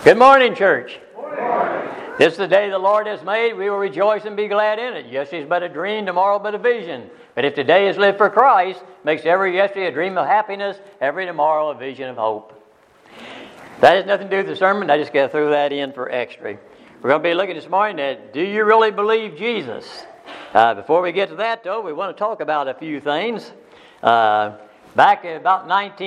Good morning, church. Good morning. This is the day the Lord has made. We will rejoice and be glad in it. Yesterday's but a dream, tomorrow but a vision. But if today is lived for Christ, makes every yesterday a dream of happiness, every tomorrow a vision of hope. That has nothing to do with the sermon. I just got to throw that in for extra. We're going to be looking this morning at, do you really believe Jesus? Before we get to that, though, we want to talk about a few things. Back in about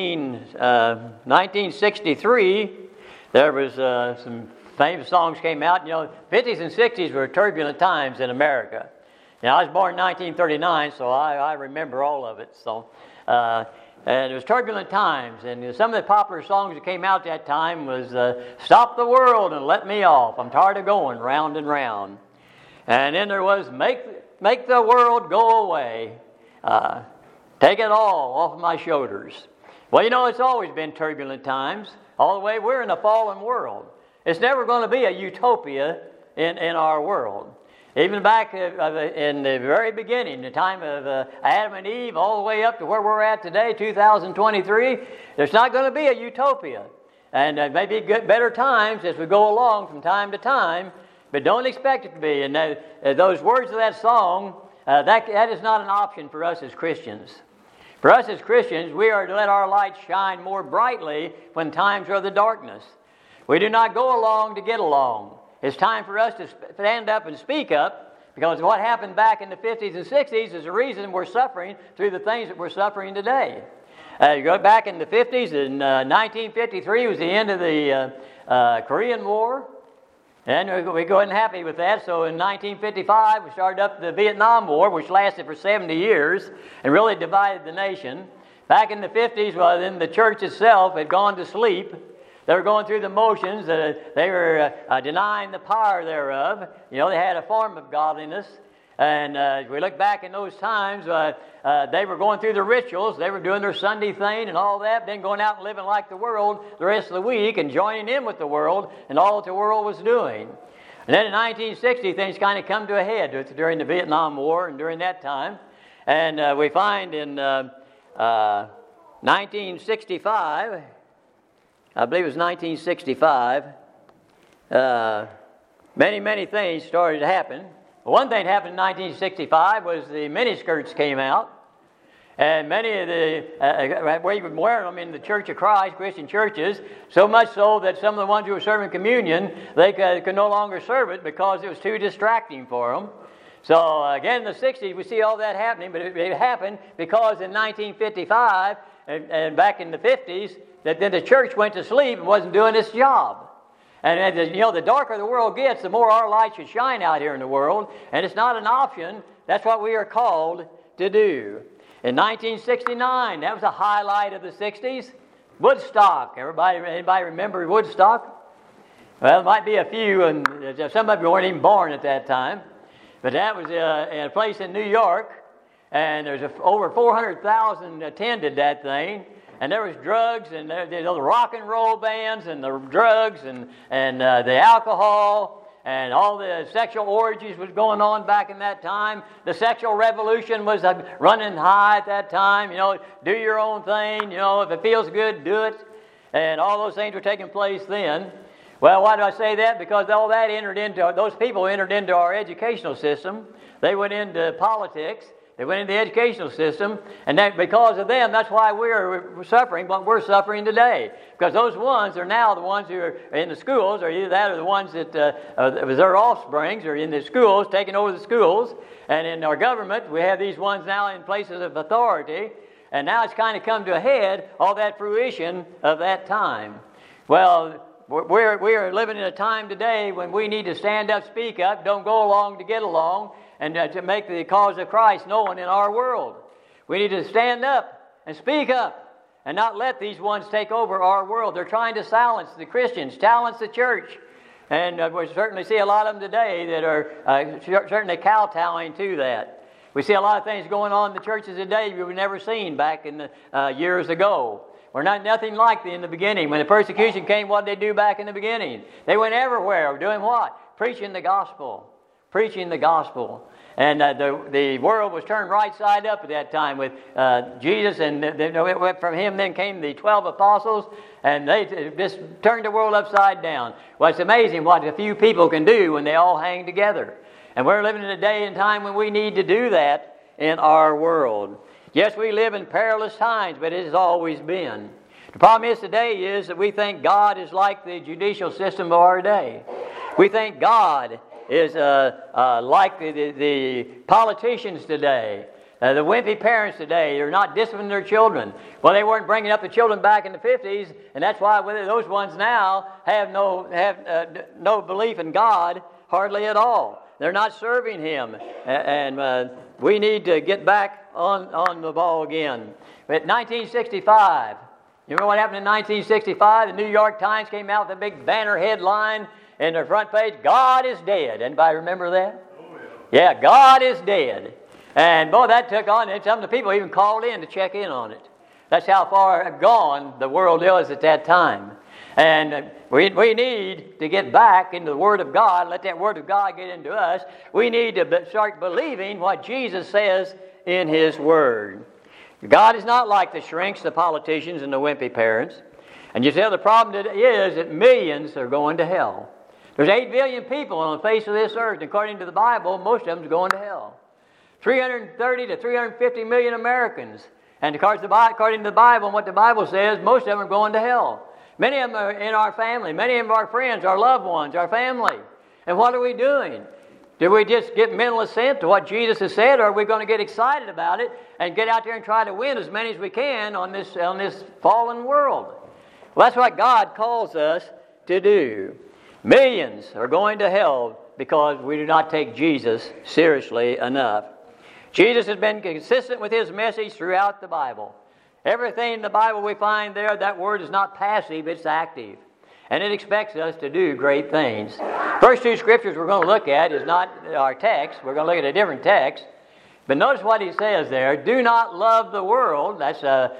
1963, there was some famous songs came out. You know, 50s and 60s were turbulent times in America. You know, I was born in 1939, so I remember all of it. So, and it was turbulent times. And some of the popular songs that came out at that time was "Stop the World and Let Me Off. I'm tired of going round and round." And then there was "Make the World Go Away. Take it all off of my shoulders." Well, you know, it's always been turbulent times. All the way, we're in a fallen world. It's never going to be a utopia in our world. Even back in the very beginning, the time of Adam and Eve, all the way up to where we're at today, 2023, there's not going to be a utopia. And maybe better times as we go along from time to time, but don't expect it to be. And those words of that song, that is not an option for us as Christians. For us as Christians, we are to let our light shine more brightly when times are the darkness. We do not go along to get along. It's time for us to stand up and speak up, because what happened back in the 50s and 60s is the reason we're suffering through the things that we're suffering today. You go back in the 50s, in 1953 was the end of the Korean War. And we go ahead and happy with that. So in 1955, we started up the Vietnam War, which lasted for 70 years and really divided the nation. Back in the 50s, well, then the church itself had gone to sleep. They were going through the motions. They were denying the power thereof. You know, they had a form of godliness. And as we look back in those times, they were going through the rituals. They were doing their Sunday thing and all that, then going out and living like the world the rest of the week and joining in with the world and all that the world was doing. And then in 1960, things kind of come to a head during the Vietnam War and during that time. And we find in 1965, I believe it was 1965, many things started to happen. One thing that happened in 1965 was the miniskirts came out, and many of the we were wearing them in the Church of Christ, Christian churches, so much so that some of the ones who were serving communion, they could no longer serve it because it was too distracting for them. So again, in the 60s, we see all that happening, but it happened because in 1955 and back in the 50s, that then the church went to sleep and wasn't doing its job. And you know, the darker the world gets, the more our light should shine out here in the world. And it's not an option. That's what we are called to do. In 1969, that was a highlight of the 60s. Woodstock. Anybody remember Woodstock? Well, there might be a few, and some of you weren't even born at that time. But that was in a place in New York, and there's over 400,000 attended that thing. And there was drugs, and the rock and roll bands, and the drugs, and the alcohol, and all the sexual orgies was going on back in that time. The sexual revolution was running high at that time. You know, do your own thing. You know, if it feels good, do it. And all those things were taking place then. Well, why do I say that? Because all that those people entered into our educational system. They went into politics. They went into the educational system, and that because of them, that's why we're suffering what we're suffering today. Because those ones are now the ones who are in the schools, or either that or the ones that their offsprings are in the schools, taking over the schools. And in our government, we have these ones now in places of authority, and now it's kind of come to a head, all that fruition of that time. Well, we are living in a time today when we need to stand up, speak up, don't go along to get along, and to make the cause of Christ known in our world. We need to stand up and speak up and not let these ones take over our world. They're trying to silence the Christians, silence the church. And we certainly see a lot of them today that are certainly kowtowing to that. We see a lot of things going on in the churches today we've never seen back in the years ago. We're nothing like in the beginning. When the persecution came, what did they do back in the beginning? They went everywhere doing what? Preaching the gospel. preaching the gospel. And the world was turned right side up at that time with Jesus, and from him then came the 12 apostles, and they just turned the world upside down. Well, it's amazing what a few people can do when they all hang together. And we're living in a day and time when we need to do that in our world. Yes, we live in perilous times, but it has always been. The problem is today is that we think God is like the judicial system of our day. We think God is like the politicians today. The wimpy parents today, they're not disciplining their children. Well, they weren't bringing up the children back in the 50s, and that's why those ones now have no belief in God hardly at all. They're not serving Him, and we need to get back on the ball again. But 1965, you remember what happened in 1965? The New York Times came out with a big banner headline in their front page, God is dead. Anybody remember that? Oh, yeah. Yeah, God is dead. And boy, that took on, and some of the people even called in to check in on it. That's how far gone the world was at that time. And we need to get back into the Word of God, let that Word of God get into us. We need to start believing what Jesus says in His Word. God is not like the shrinks, the politicians, and the wimpy parents. And you see, the problem is that millions are going to hell. There's 8 billion people on the face of this earth. According to the Bible, most of them are going to hell. 330 to 350 million Americans. And according to the Bible and what the Bible says, most of them are going to hell. Many of them are in our family. Many of our friends, our loved ones, our family. And what are we doing? Do we just get mental assent to what Jesus has said, or are we going to get excited about it and get out there and try to win as many as we can on this fallen world? Well, that's what God calls us to do. Millions are going to hell because we do not take Jesus seriously enough. Jesus has been consistent with His message throughout the Bible. Everything in the Bible we find there, that word is not passive, it's active. And it expects us to do great things. First 2 scriptures we're going to look at is not our text. We're going to look at a different text. But notice what he says there. Do not love the world. That's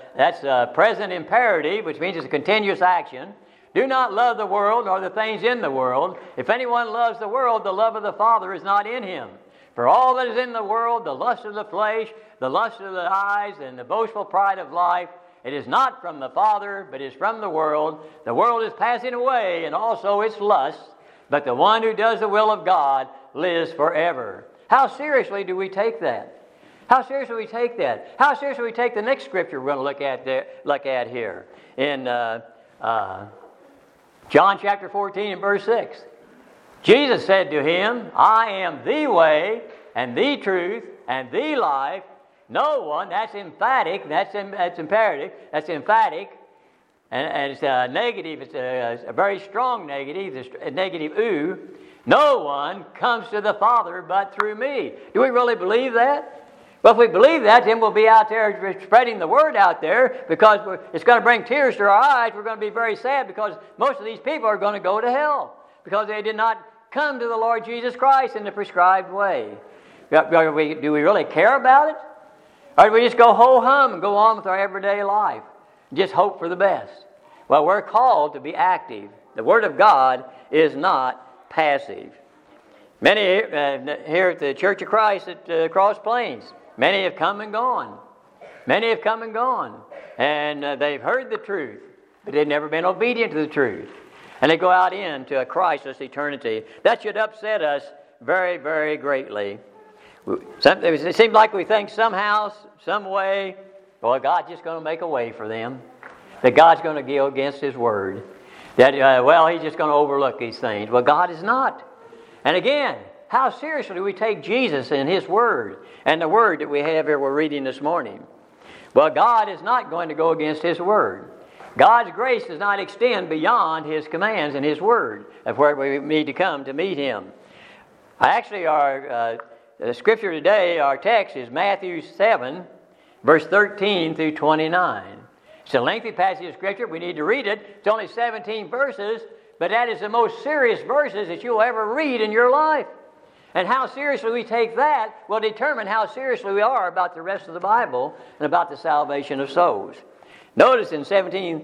a present imperative, which means it's a continuous action. Do not love the world or the things in the world. If anyone loves the world, the love of the Father is not in him. For all that is in the world, the lust of the flesh, the lust of the eyes, and the boastful pride of life, it is not from the Father, but is from the world. The world is passing away, and also its lusts, but the one who does the will of God lives forever. How seriously do we take that? How seriously do we take that? How seriously do we take the next scripture we're going to look at here in John chapter 14 and verse 6. Jesus said to him, I am the way and the truth and the life. No one, that's emphatic, that's imperative, that's emphatic, and it's a negative, it's a very strong negative, it's a negative oo. No one comes to the Father but through me. Do we really believe that? Well, if we believe that, then we'll be out there spreading the word out there, because it's going to bring tears to our eyes. We're going to be very sad because most of these people are going to go to hell because they did not come to the Lord Jesus Christ in the prescribed way. Do we really care about it? Or do we just go ho-hum and go on with our everyday life? Just hope for the best. Well, we're called to be active. The Word of God is not passive. Many here at the Church of Christ at Cross Plains, many have come and gone. Many have come and gone. And they've heard the truth, but they've never been obedient to the truth. And they go out into a Christless eternity. That should upset us very, very greatly. It seems like we think somehow, some way, well, God's just going to make a way for them. That God's going to go against His Word. That, He's just going to overlook these things. Well, God is not. And again, how seriously do we take Jesus and His Word and the Word that we have here we're reading this morning? Well, God is not going to go against His Word. God's grace does not extend beyond His commands and His Word of where we need to come to meet Him. Actually, our scripture today, our text is Matthew 7, verse 13 through 29. It's a lengthy passage of scripture. We need to read it. It's only 17 verses, but that is the most serious verses that you'll ever read in your life. And how seriously we take that will determine how seriously we are about the rest of the Bible and about the salvation of souls. Notice in 13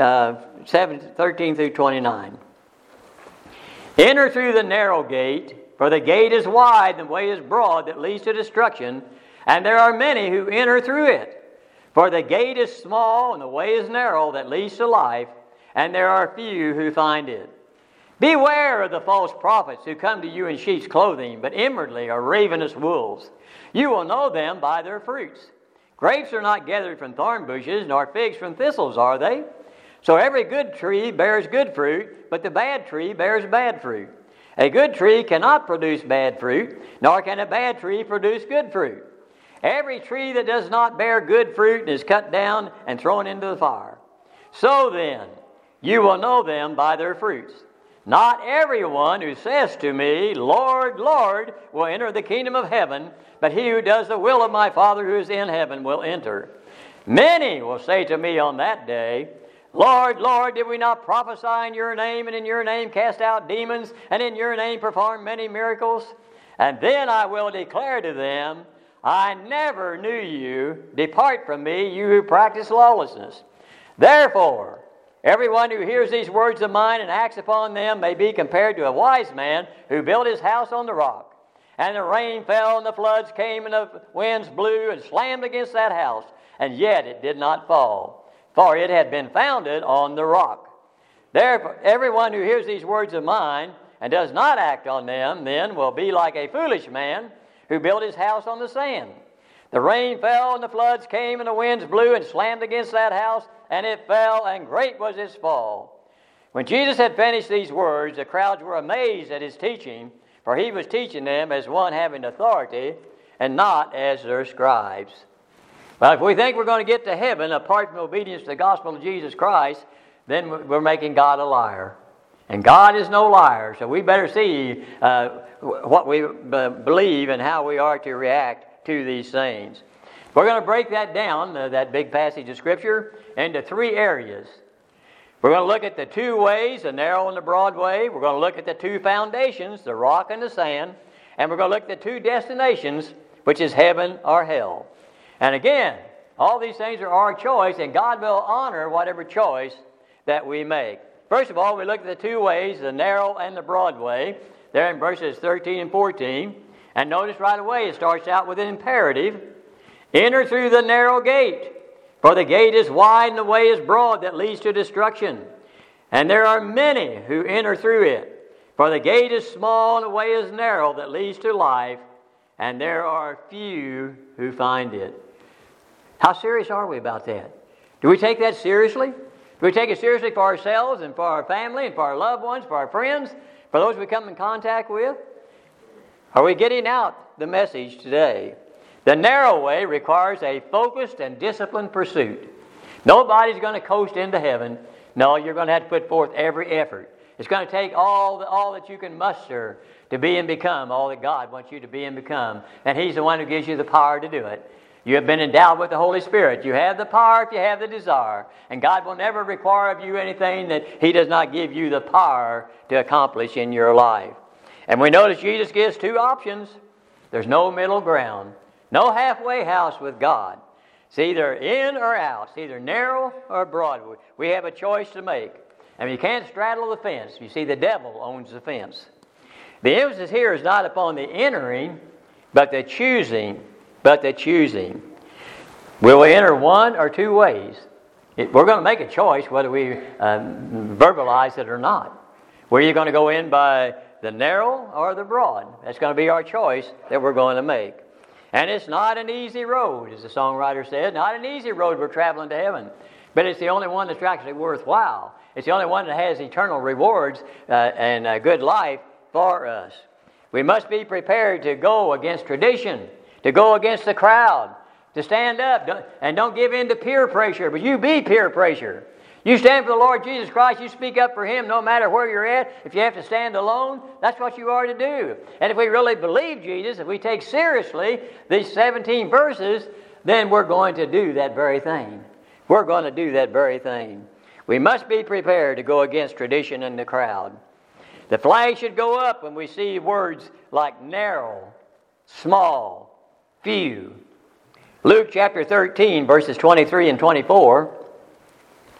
through 29. Enter through the narrow gate, For the gate is wide and the way is broad that leads to destruction, and there are many who enter through it. For the gate is small and the way is narrow that leads to life, and there are few who find it. Beware of the false prophets who come to you in sheep's clothing, but inwardly are ravenous wolves. You will know them by their fruits. Grapes are not gathered from thorn bushes, nor figs from thistles, are they? So every good tree bears good fruit, but the bad tree bears bad fruit. A good tree cannot produce bad fruit, nor can a bad tree produce good fruit. Every tree that does not bear good fruit is cut down and thrown into the fire. So then, you will know them by their fruits. Not everyone who says to me, Lord, Lord, will enter the kingdom of heaven, but he who does the will of my Father who is in heaven will enter. Many will say to me on that day, Lord, Lord, did we not prophesy in your name, and in your name cast out demons, and in your name perform many miracles? And then I will declare to them, I never knew you. Depart from me, you who practice lawlessness. Therefore, everyone who hears these words of mine and acts upon them may be compared to a wise man who built his house on the rock. And the rain fell, and the floods came, and the winds blew and slammed against that house, and yet it did not fall, for it had been founded on the rock. Therefore, everyone who hears these words of mine and does not act on them then will be like a foolish man who built his house on the sand. The rain fell, and the floods came, and the winds blew and slammed against that house, and it fell, and great was its fall. When Jesus had finished these words, the crowds were amazed at his teaching, for he was teaching them as one having authority, and not as their scribes. Well, if we think we're going to get to heaven apart from obedience to the gospel of Jesus Christ, then we're making God a liar. And God is no liar, so we better see what we believe and how we are to react to these things. We're going to break that down, that big passage of Scripture, into three areas. We're going to look at the two ways, the narrow and the broad way. We're going to look at the two foundations, the rock and the sand. And we're going to look at the two destinations, which is heaven or hell. And again, all these things are our choice, and God will honor whatever choice that we make. First of all, we look at the two ways, the narrow and the broad way, there in verses 13 and 14. And notice right away it starts out with an imperative. Enter through the narrow gate, for the gate is wide and the way is broad that leads to destruction. And there are many who enter through it. For the gate is small and the way is narrow that leads to life, and there are few who find it. How serious are we about that? Do we take that seriously? Do we take it seriously for ourselves and for our family and for our loved ones, for our friends, for those we come in contact with? Are we getting out the message today? The narrow way requires a focused and disciplined pursuit. Nobody's going to coast into heaven. No, you're going to have to put forth every effort. It's going to take all that you can muster to be and become all that God wants you to be and become. And He's the one who gives you the power to do it. You have been endowed with the Holy Spirit. You have the power if you have the desire. And God will never require of you anything that He does not give you the power to accomplish in your life. And we notice Jesus gives two options. There's no middle ground. No halfway house with God. It's either in or out. It's either narrow or broad. We have a choice to make. And you can't straddle the fence. You see, the devil owns the fence. The emphasis here is not upon the entering, but the choosing. Will we enter one or two ways? We're going to make a choice whether we verbalize it or not. Were you going to go in by the narrow or the broad? That's going to be our choice that we're going to make. And it's not an easy road, as the songwriter said. Not an easy road we're traveling to heaven. But it's the only one that's actually worthwhile. It's the only one that has eternal rewards and a good life for us. We must be prepared to go against tradition, to go against the crowd, to stand up. And don't give in to peer pressure, but you be peer pressure. You stand for the Lord Jesus Christ. You speak up for Him no matter where you're at. If you have to stand alone, that's what you are to do. And if we really believe Jesus, if we take seriously these 17 verses, then we're going to do that very thing. We're going to do that very thing. We must be prepared to go against tradition and the crowd. The flag should go up when we see words like narrow, small, few. Luke chapter 13, verses 23 and 24.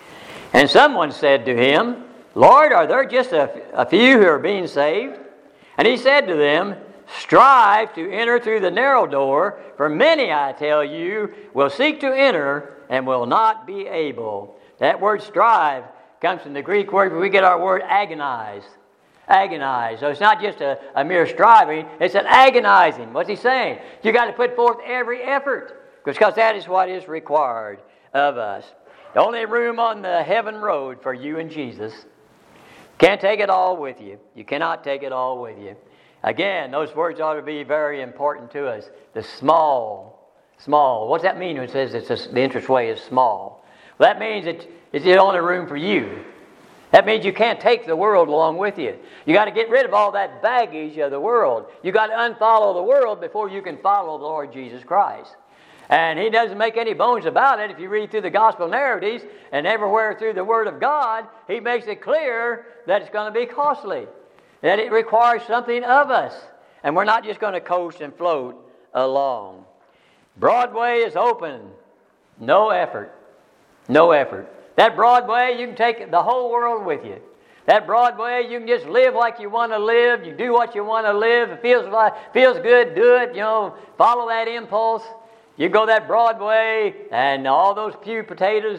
And someone said to him, Lord, are there just a few who are being saved? And he said to them, strive to enter through the narrow door, for many, I tell you, will seek to enter and will not be able. That word strive comes from the Greek word where we get our word agonize. Agonize. So it's not just a mere striving, it's an agonizing. What's he saying? You got to put forth every effort, because that is what is required of us. The only room on the heaven road for you and Jesus. Can't take it all with you. You cannot take it all with you. Again, those words ought to be very important to us. The small. What's that mean when it says the entranceway is small? Well, that means it's the only room for you. That means you can't take the world along with you. You got to get rid of all that baggage of the world. You got to unfollow the world before you can follow the Lord Jesus Christ. And he doesn't make any bones about it. If you read through the gospel narratives and everywhere through the Word of God, he makes it clear that it's going to be costly, that it requires something of us. And we're not just going to coast and float along. Broadway is open. No effort. No effort. That Broadway, you can take the whole world with you. That Broadway, you can just live like you want to live. You do what you want to live. It feels good, do it. Follow that impulse. You go that Broadway, and all those pew potatoes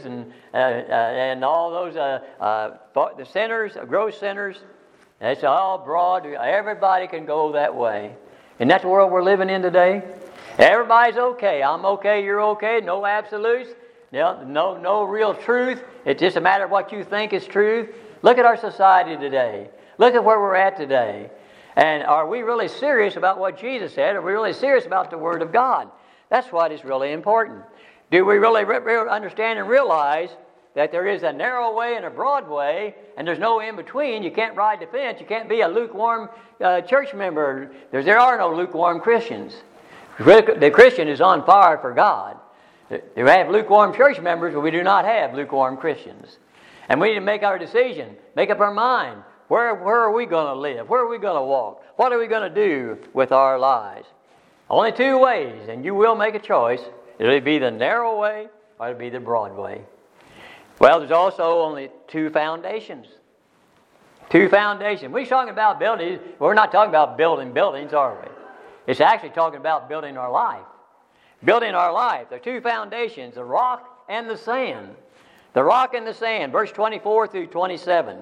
and all those the sinners, gross sinners, it's all broad. Everybody can go that way. And that's the world we're living in today. Everybody's okay. I'm okay. You're okay. No absolutes. No real truth. It's just a matter of what you think is truth. Look at our society today. Look at where we're at today. And are we really serious about what Jesus said? Are we really serious about the Word of God? That's what is really important. Do we really understand and realize that there is a narrow way and a broad way, and there's no in between? You can't ride the fence. You can't be a lukewarm church member. There are no lukewarm Christians. The Christian is on fire for God. We have lukewarm church members, but we do not have lukewarm Christians. And we need to make our decision, make up our mind. Where are we going to live? Where are we going to walk? What are we going to do with our lives? Only two ways, and you will make a choice. It'll be the narrow way or it'll be the broad way. Well, there's also only two foundations. Two foundations. We're talking about buildings. We're not talking about building buildings, are we? It's actually talking about building our life. Building our life. There are two foundations, the rock and the sand. The rock and the sand, verse 24 through 27.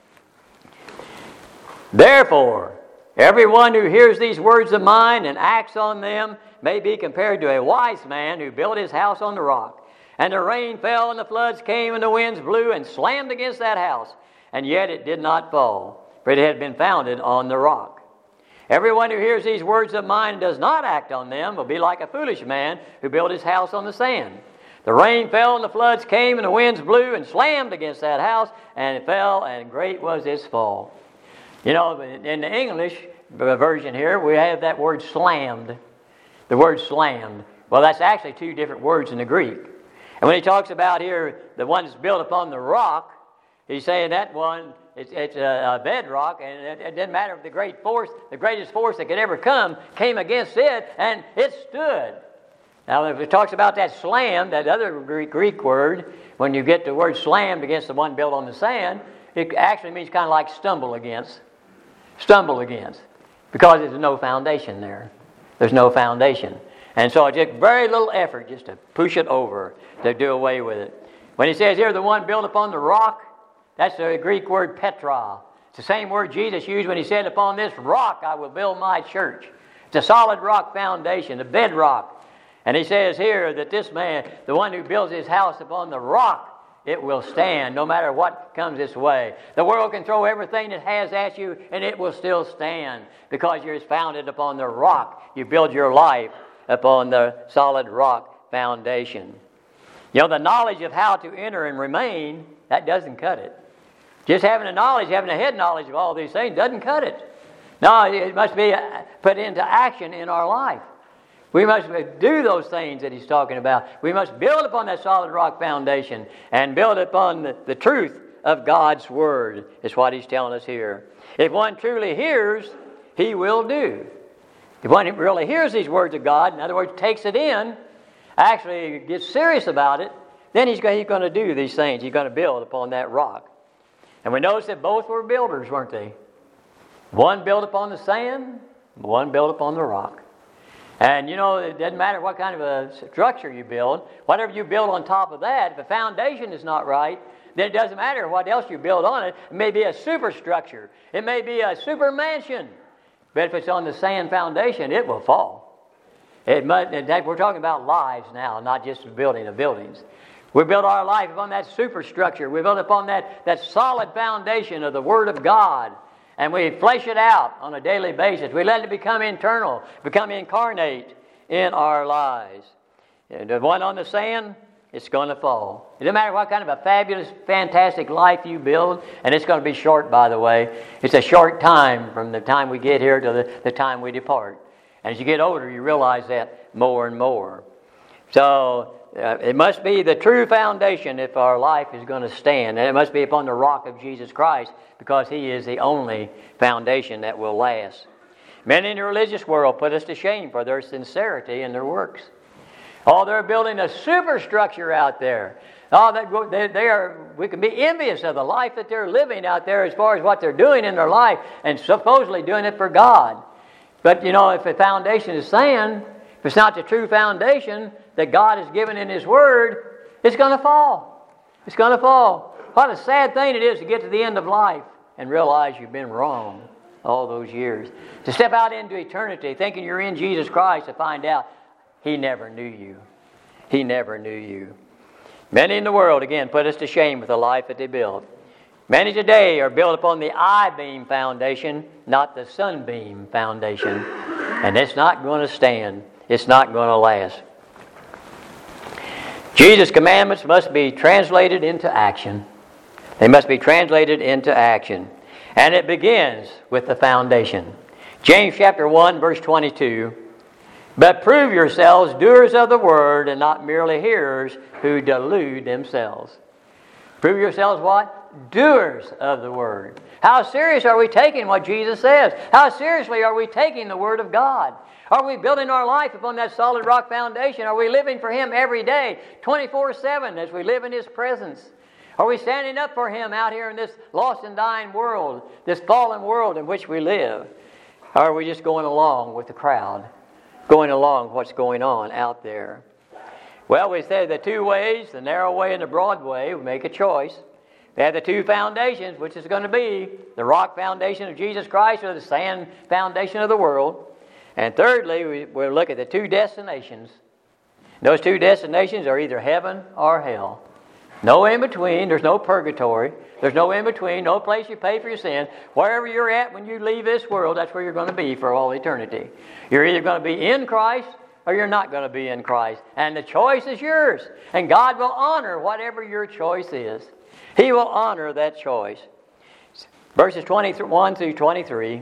Therefore, everyone who hears these words of mine and acts on them may be compared to a wise man who built his house on the rock. And the rain fell, and the floods came, and the winds blew and slammed against that house. And yet it did not fall, for it had been founded on the rock. Everyone who hears these words of mine and does not act on them will be like a foolish man who built his house on the sand. The rain fell, and the floods came, and the winds blew and slammed against that house, and it fell, and great was its fall. In the English version here, we have that word slammed. The word slammed. Well, that's actually two different words in the Greek. And when he talks about here, the one that's built upon the rock, he's saying that one, it's a bedrock, and it didn't matter if the greatest force that could ever come, came against it, and it stood. Now, if it talks about that slam, that other Greek word, when you get the word slammed against the one built on the sand, it actually means kind of like stumble against. Stumble against. Because there's no foundation there. There's no foundation. And so it took very little effort just to push it over, to do away with it. When he says here, the one built upon the rock, that's the Greek word Petra. It's the same word Jesus used when he said, upon this rock I will build my church. It's a solid rock foundation, a bedrock. And he says here that this man, the one who builds his house upon the rock, it will stand no matter what comes its way. The world can throw everything it has at you, and it will still stand because you're founded upon the rock. You build your life upon the solid rock foundation. The knowledge of how to enter and remain, that doesn't cut it. Just having a knowledge, having a head knowledge of all these things doesn't cut it. No, it must be put into action in our life. We must do those things that he's talking about. We must build upon that solid rock foundation and build upon the truth of God's Word, is what he's telling us here. If one truly hears, he will do. If one really hears these words of God, in other words, takes it in, actually gets serious about it, then he's going to do these things. He's going to build upon that rock. And we notice that both were builders, weren't they? One built upon the sand, one built upon the rock. And you know, it doesn't matter what kind of a structure you build. Whatever you build on top of that, if the foundation is not right, then it doesn't matter what else you build on it. It may be a superstructure. It may be a super mansion. But if it's on the sand foundation, it will fall. We're talking about lives now, not just the building of buildings. We build our life upon that superstructure. We build upon that solid foundation of the Word of God. And we flesh it out on a daily basis. We let it become internal, become incarnate in our lives. And the one on the sand, it's going to fall. It doesn't matter what kind of a fabulous, fantastic life you build, and it's going to be short, by the way. It's a short time from the time we get here to the time we depart. And as you get older, you realize that more and more. So it must be the true foundation if our life is going to stand. And it must be upon the rock of Jesus Christ, because He is the only foundation that will last. Many in the religious world put us to shame for their sincerity in their works. Oh, they're building a superstructure out there. Oh, we can be envious of the life that they're living out there as far as what they're doing in their life and supposedly doing it for God. But, you know, if the foundation is sand, if it's not the true foundation that God has given in His Word, it's going to fall. It's going to fall. What a sad thing it is to get to the end of life and realize you've been wrong all those years. To step out into eternity thinking you're in Jesus Christ to find out He never knew you. He never knew you. Many in the world, again, put us to shame with the life that they built. Many today are built upon the I-beam foundation, not the sunbeam foundation. And it's not going to stand. It's not going to last. Jesus' commandments must be translated into action. They must be translated into action. And it begins with the foundation. James chapter 1, verse 22. But prove yourselves doers of the word and not merely hearers who delude themselves. Prove yourselves what? Doers of the word. How serious are we taking what Jesus says? How seriously are we taking the Word of God? Are we building our life upon that solid rock foundation? Are we living for Him every day, 24/7, as we live in His presence? Are we standing up for Him out here in this lost and dying world, this fallen world in which we live? Or are we just going along with the crowd, going along with what's going on out there? Well, we said the two ways, the narrow way and the broad way, we make a choice. We have the two foundations, which is going to be the rock foundation of Jesus Christ or the sand foundation of the world. And thirdly, we'll look at the two destinations. Those two destinations are either heaven or hell. No in between. There's no purgatory. There's no in between. No place you pay for your sin. Wherever you're at when you leave this world, that's where you're going to be for all eternity. You're either going to be in Christ or you're not going to be in Christ. And the choice is yours. And God will honor whatever your choice is. He will honor that choice. Verses 21 through 23.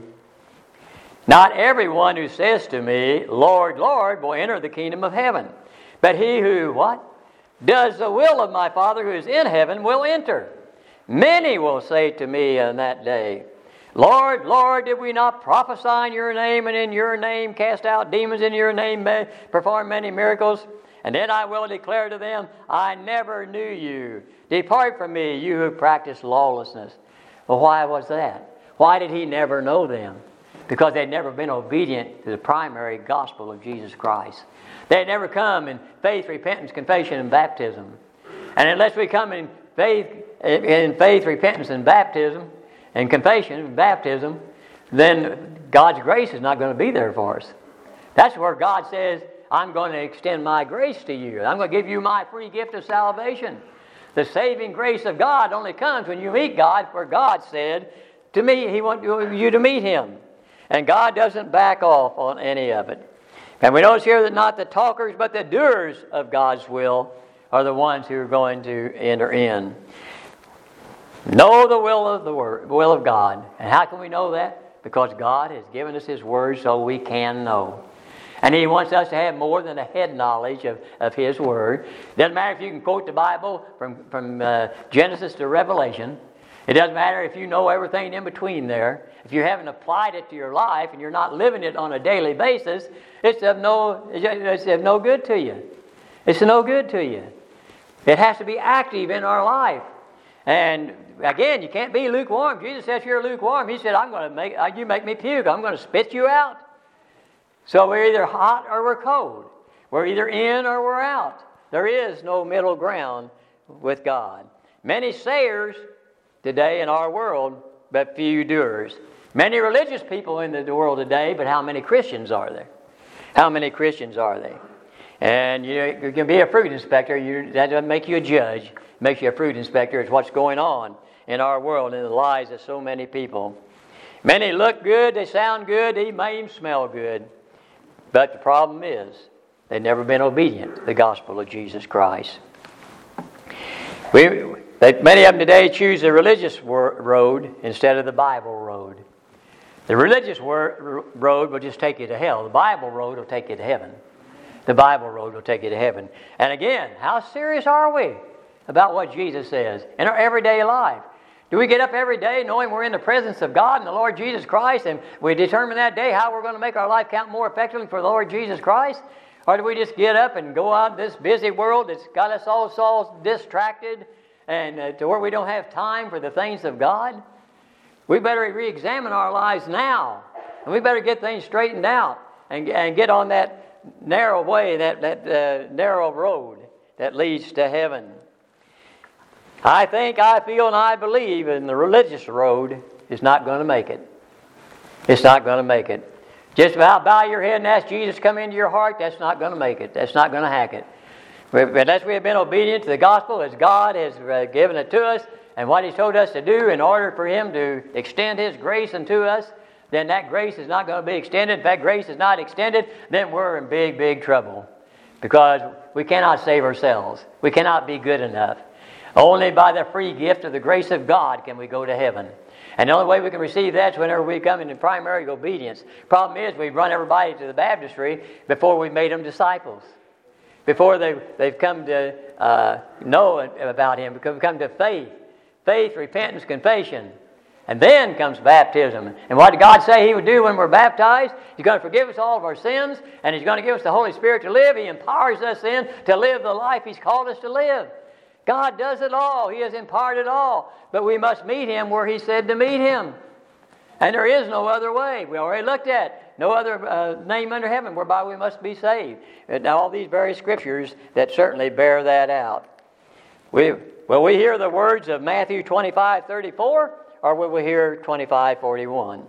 Not everyone who says to me, Lord, Lord, will enter the kingdom of heaven. But he who, what? Does the will of my Father who is in heaven will enter. Many will say to me on that day, Lord, Lord, did we not prophesy in your name, and in your name cast out demons, in your name perform many miracles? And then I will declare to them, I never knew you. Depart from me, you who practice lawlessness. Well, why was that? Why did he never know them? Because they'd never been obedient to the primary gospel of Jesus Christ. They had never come in faith, repentance, confession, and baptism. And unless we come in faith, repentance, and baptism, and confession and baptism, then God's grace is not going to be there for us. That's where God says, I'm going to extend my grace to you. I'm going to give you my free gift of salvation. The saving grace of God only comes when you meet God, where God said to me, He wants you to meet Him. And God doesn't back off on any of it. And we notice here that not the talkers, but the doers of God's will are the ones who are going to enter in. Know the will of God. And how can we know that? Because God has given us His Word so we can know. And He wants us to have more than a head knowledge of His Word. It doesn't matter if you can quote the Bible from Genesis to Revelation. It doesn't matter if you know everything in between there. If you haven't applied it to your life and you're not living it on a daily basis, it's of no good to you. It's no good to you. It has to be active in our life. And again, you can't be lukewarm. Jesus says you're lukewarm. He said, you make me puke. I'm going to spit you out. So we're either hot or we're cold. We're either in or we're out. There is no middle ground with God. Many sayers today in our world, but few doers. Many religious people in the world today, but how many Christians are there? How many Christians are there? And you can be a fruit inspector. That doesn't make you a judge. It makes you a fruit inspector. It's what's going on in our world and in the lives of so many people. Many look good, they sound good, they may even smell good. But the problem is, they've never been obedient to the gospel of Jesus Christ. Many of them today choose the religious road instead of the Bible road. The religious road will just take you to hell. The Bible road will take you to heaven. The Bible road will take you to heaven. And again, how serious are we about what Jesus says in our everyday life? Do we get up every day knowing we're in the presence of God and the Lord Jesus Christ, and we determine that day how we're going to make our life count more effectively for the Lord Jesus Christ? Or do we just get up and go out in this busy world that's got us all so distracted and to where we don't have time for the things of God? We better re-examine our lives now, and we better get things straightened out and get on that narrow way, that narrow road that leads to heaven. I think, I feel, and I believe in the religious road is not going to make it. It's not going to make it. Just about bow your head and ask Jesus to come into your heart, that's not going to make it. That's not going to hack it. Unless we have been obedient to the gospel as God has given it to us and what He's told us to do in order for Him to extend His grace unto us, then that grace is not going to be extended. If that grace is not extended, then we're in big, big trouble. Because we cannot save ourselves. We cannot be good enough. Only by the free gift of the grace of God can we go to heaven. And the only way we can receive that is whenever we come into primary obedience. Problem is, we run everybody to the baptistry before we've made them disciples. Before they've come to know about Him, come to faith, repentance, confession. And then comes baptism. And what did God say He would do when we're baptized? He's going to forgive us all of our sins, and He's going to give us the Holy Spirit to live. He empowers us then to live the life He's called us to live. God does it all. He has imparted all. But we must meet Him where He said to meet Him. And there is no other way. We already looked at no other name under heaven whereby we must be saved. And all these various scriptures that certainly bear that out. Will we hear the words of Matthew 25:34, or will we hear 25:41?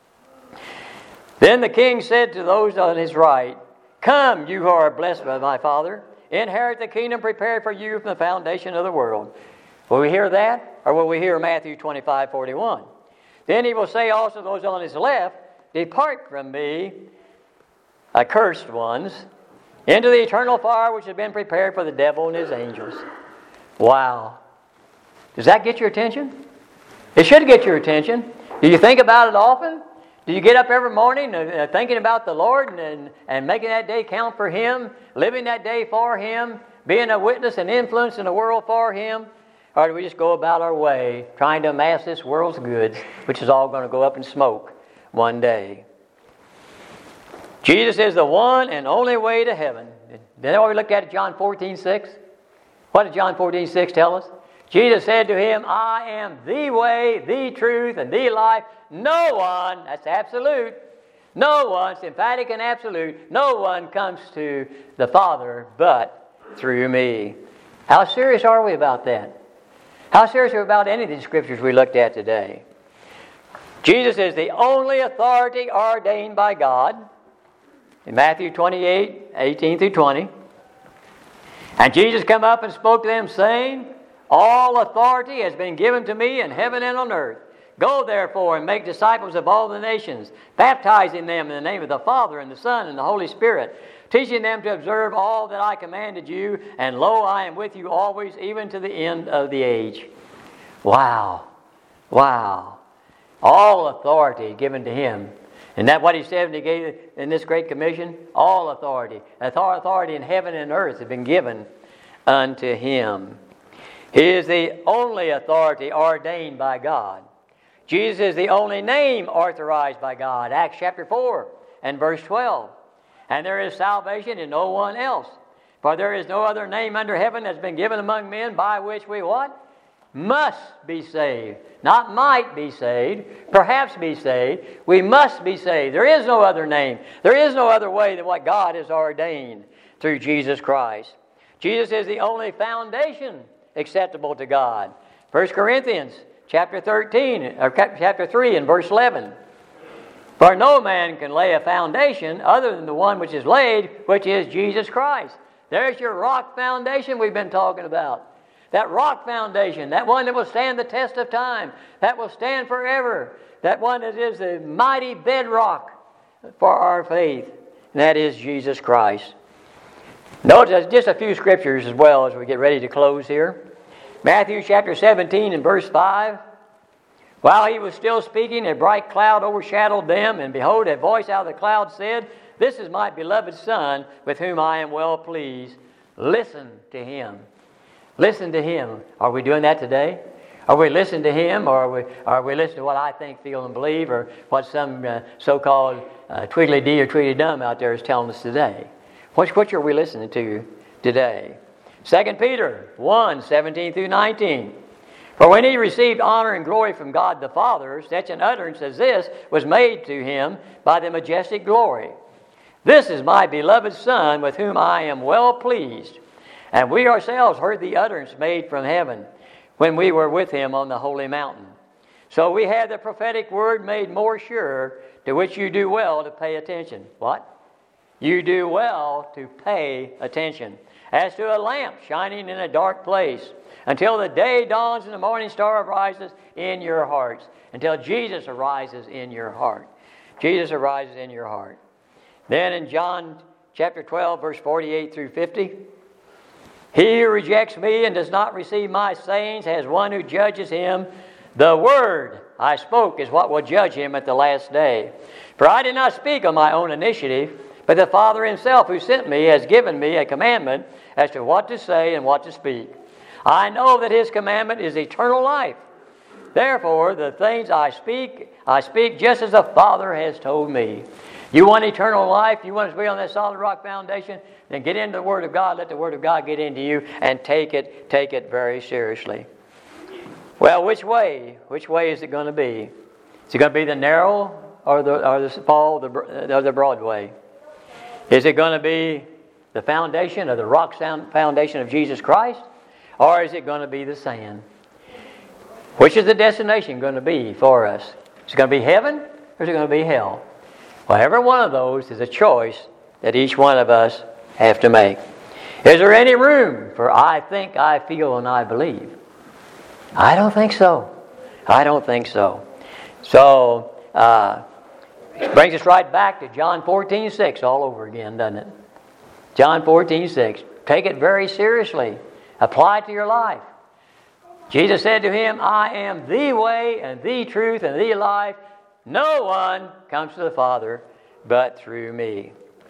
Then the king said to those on his right, "Come, you who are blessed by my Father, inherit the kingdom prepared for you from the foundation of the world." Will we hear that, or will we hear Matthew 25:41? Then He will say also to those on His left, "Depart from me, accursed ones, into the eternal fire which has been prepared for the devil and his angels." Wow. Does that get your attention? It should get your attention. Do you think about it often? Do you get up every morning thinking about the Lord and making that day count for Him, living that day for Him, being a witness and influence in the world for Him? Or do we just go about our way trying to amass this world's goods, which is all going to go up in smoke one day? Jesus is the one and only way to heaven. Then we looked at John 14:6. What did John 14:6 tell us? Jesus said to him, "I am the way, the truth, and the life. No one," that's absolute, no one, it's emphatic and absolute, no one comes to the Father but through me. How serious are we about that? How serious are we about any of these scriptures we looked at today? Jesus is the only authority ordained by God. In Matthew 28:18-20. And Jesus come up and spoke to them, saying, "All authority has been given to me in heaven and on earth. Go therefore and make disciples of all the nations, baptizing them in the name of the Father and the Son and the Holy Spirit, teaching them to observe all that I commanded you, and lo, I am with you always, even to the end of the age." Wow. Wow. All authority given to Him. Isn't that what He said when He gave in this Great Commission? All authority. Authority in heaven and earth has been given unto Him. He is the only authority ordained by God. Jesus is the only name authorized by God. Acts chapter 4 and verse 12. And there is salvation in no one else. For there is no other name under heaven that's been given among men by which we what? must be saved. Not might be saved, perhaps be saved. We must be saved. There is no other name. There is no other way than what God has ordained through Jesus Christ. Jesus is the only foundation acceptable to God. 1 Corinthians chapter 13, or chapter 3 and verse 11. For no man can lay a foundation other than the one which is laid, which is Jesus Christ. There's your rock foundation we've been talking about. That rock foundation, that one that will stand the test of time, that will stand forever, that one that is the mighty bedrock for our faith, and that is Jesus Christ. Notice just a few scriptures as well as we get ready to close here. Matthew chapter 17 and verse 5. While he was still speaking, a bright cloud overshadowed them, and behold, a voice out of the cloud said, This is my beloved Son, with whom I am well pleased. Listen to him. Listen to him. Are we doing that today? Are we listening to him, or are we listening to what I think, feel, and believe, or what some so-called twiggly-dee or tweety-dum out there is telling us today? Which are we listening to today? 2 Peter 1, 17 through 19. For when he received honor and glory from God the Father, such an utterance as this was made to him by the majestic glory. This is my beloved Son, with whom I am well pleased. And we ourselves heard the utterance made from heaven when we were with him on the holy mountain. So we have the prophetic word made more sure, to which you do well to pay attention. What? You do well to pay attention. As to a lamp shining in a dark place, until the day dawns and the morning star arises in your hearts. Until Jesus arises in your heart. Jesus arises in your heart. Then in John chapter 12, verse 48 through 50, He who rejects me and does not receive my sayings has one who judges him. The word I spoke is what will judge him at the last day. For I did not speak on my own initiative, but the Father himself who sent me has given me a commandment as to what to say and what to speak. I know that his commandment is eternal life. Therefore, the things I speak just as the Father has told me. You want eternal life? You want to be on that solid rock foundation? Then get into the Word of God. Let the Word of God get into you and take it very seriously. Well, which way? Which way is it going to be? Is it going to be the narrow or the broad way? Is it going to be the foundation or the rock foundation of Jesus Christ? Or is it going to be the sand? Which is the destination going to be for us? Is it going to be heaven or is it going to be hell? Well, every one of those is a choice that each one of us have to make. Is there any room for I think, I feel, and I believe? I don't think so. I don't think so. So, it brings us right back to John 14:6 all over again, doesn't it? John 14:6. Take it very seriously. Apply it to your life. Jesus said to him, I am the way and the truth and the life. No one comes to the Father but through me.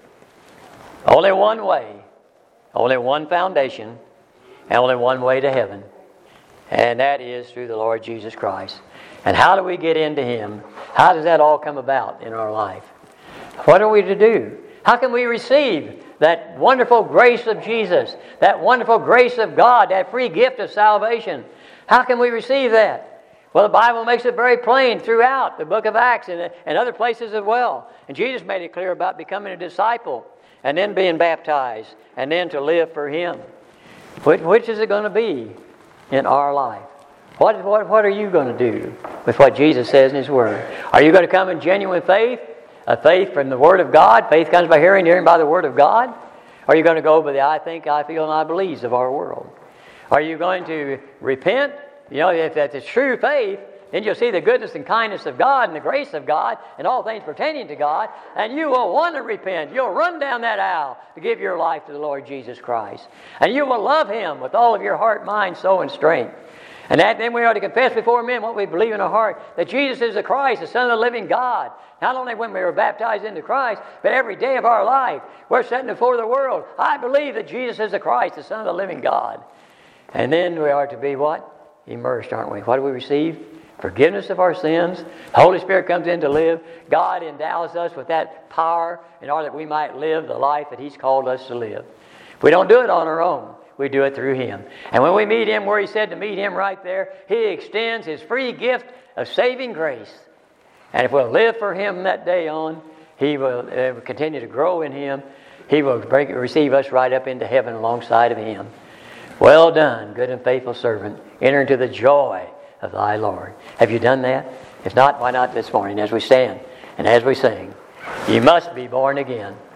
Only one way, only one foundation, and only one way to heaven. And that is through the Lord Jesus Christ. And how do we get into him? How does that all come about in our life? What are we to do? How can we receive that wonderful grace of Jesus, that wonderful grace of God, that free gift of salvation? How can we receive that? Well, the Bible makes it very plain throughout the book of Acts and other places as well. And Jesus made it clear about becoming a disciple and then being baptized and then to live for him. Which is it going to be in our life? What are you going to do with what Jesus says in his Word? Are you going to come in genuine faith? A faith from the Word of God? Faith comes by hearing, hearing by the Word of God? Or are you going to go by the I think, I feel, and I believe of our world? Are you going to repent? You know, if that's true faith, then you'll see the goodness and kindness of God and the grace of God and all things pertaining to God, and you will want to repent. You'll run down that aisle to give your life to the Lord Jesus Christ. And you will love him with all of your heart, mind, soul, and strength. And then we are to confess before men what we believe in our heart, that Jesus is the Christ, the Son of the living God. Not only when we were baptized into Christ, but every day of our life. We're setting before the world, I believe that Jesus is the Christ, the Son of the living God. And then we are to be what? Immersed, aren't we? What do we receive? Forgiveness of our sins. The Holy Spirit comes in to live. God endows us with that power in order that we might live the life that he's called us to live. We don't do it on our own. we do it through Him. And when we meet Him where He said to meet Him right there, He extends His free gift of saving grace. And if we'll live for Him that day on, He will continue to grow in Him. He will receive us right up into heaven alongside of Him. Well done, good and faithful servant. Enter into the joy of thy Lord. Have you done that? If not, why not this morning as we stand and as we sing? You must be born again.